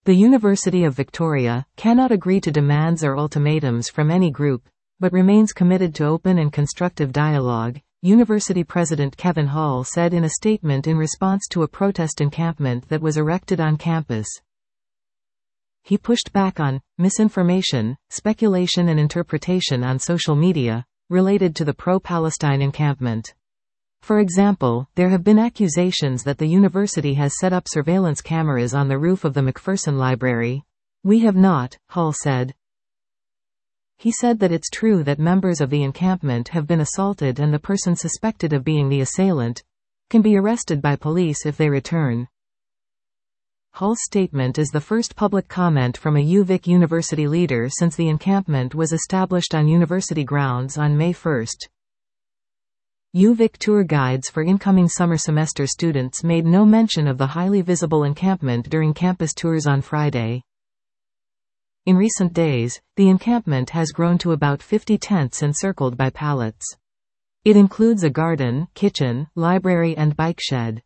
The University of Victoria cannot agree to demands or ultimatums from any group, but remains committed to open and constructive dialogue, University President Kevin Hall said in a statement in response to a protest encampment that was erected on campus. He pushed back on misinformation, speculation and interpretation on social media related to the pro-Palestine encampment. For example, there have been accusations that the university has set up surveillance cameras on the roof of the McPherson Library. We have not, Hall said. He said that it's true that members of the encampment have been assaulted and the person suspected of being the assailant can be arrested by police if they return. Hall's statement is the first public comment from a UVic university leader since the encampment was established on university grounds on May 1. UVic tour guides for incoming summer semester students made no mention of the highly visible encampment during campus tours on Friday. In recent days, the encampment has grown to about 50 tents encircled by pallets. It includes a garden, kitchen, library and bike shed.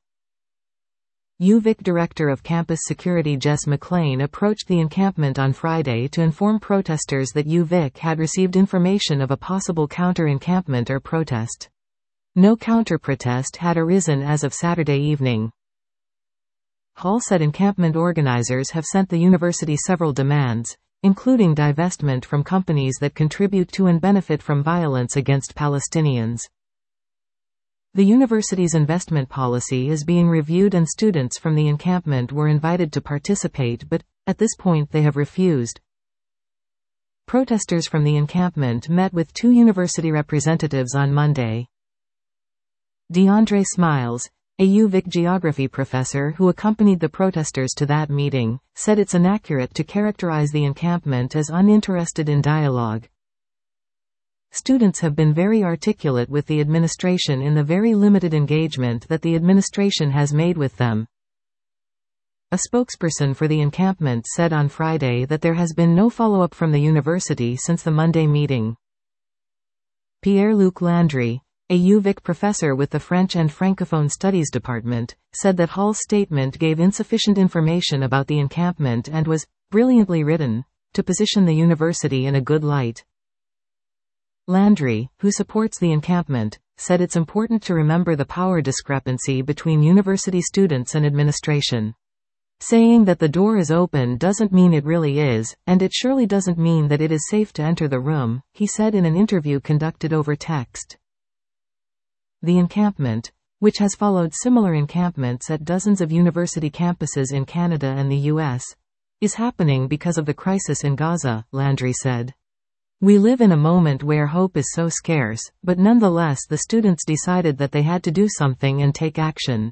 UVic Director of Campus Security Jess McLean approached the encampment on Friday to inform protesters that UVic had received information of a possible counter-encampment or protest. No counter-protest had arisen as of Saturday evening. Hall said encampment organizers have sent the university several demands, including divestment from companies that contribute to and benefit from violence against Palestinians. The university's investment policy is being reviewed and students from the encampment were invited to participate but, at this point they have refused. Protesters from the encampment met with 2 university representatives on Monday. DeAndre Smiles, a UVic geography professor who accompanied the protesters to that meeting, said it's inaccurate to characterize the encampment as uninterested in dialogue. Students have been very articulate with the administration in the very limited engagement that the administration has made with them. A spokesperson for the encampment said on Friday that there has been no follow-up from the university since the Monday meeting. Pierre-Luc Landry, a UVic professor with the French and Francophone Studies Department, said that Hall's statement gave insufficient information about the encampment and was brilliantly written to position the university in a good light. Landry, who supports the encampment, said it's important to remember the power discrepancy between university students and administration. Saying that the door is open doesn't mean it really is, and it surely doesn't mean that it is safe to enter the room, he said in an interview conducted over text. The encampment, which has followed similar encampments at dozens of university campuses in Canada and the US, is happening because of the crisis in Gaza, Landry said. We live in a moment where hope is so scarce, but nonetheless the students decided that they had to do something and take action.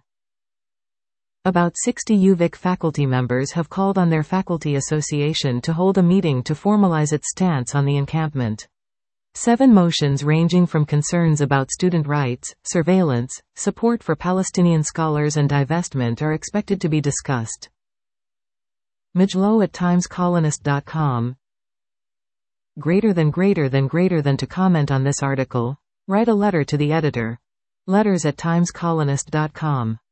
About 60 UVic faculty members have called on their faculty association to hold a meeting to formalize its stance on the encampment. 7 motions ranging from concerns about student rights, surveillance, support for Palestinian scholars and divestment are expected to be discussed. Majlo@timescolonist.com. Greater than to comment on this article, write a letter to the editor. letters@timescolonist.com